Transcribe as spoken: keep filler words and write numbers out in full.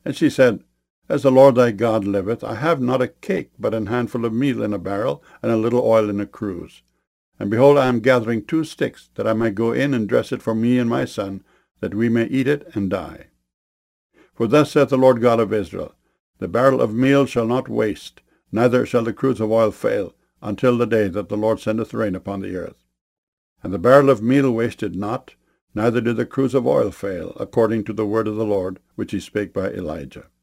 And she said, As the Lord thy God liveth, I have not a cake, but an handful of meal in a barrel, and a little oil in a cruse. And behold, I am gathering two sticks, that I may go in and dress it for me and my son, that we may eat it and die. For thus saith the Lord God of Israel, The barrel of meal shall not waste, neither shall the cruse of oil fail, until the day that the Lord sendeth rain upon the earth. And the barrel of meal wasted not, neither did the cruse of oil fail, according to the word of the Lord, which he spake by Elijah.